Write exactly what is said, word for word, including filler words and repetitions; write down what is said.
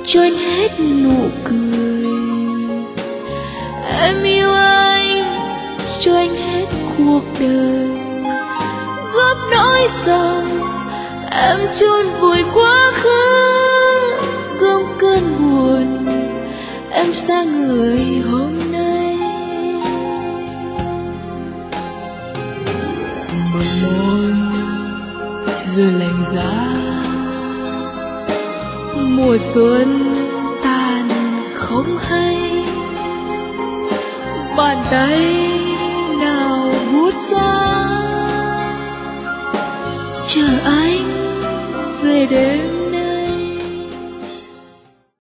cho anh hết nụ cười. Em yêu anh cho anh hết cuộc đời, góp nỗi sầu em chôn vùi quá khứ, gom cơn buồn em xa người hôm nay. Bờ môi giờ lạnh giá, mùa xuân tàn không hay, bàn tay nào buốt giá chờ anh về đêm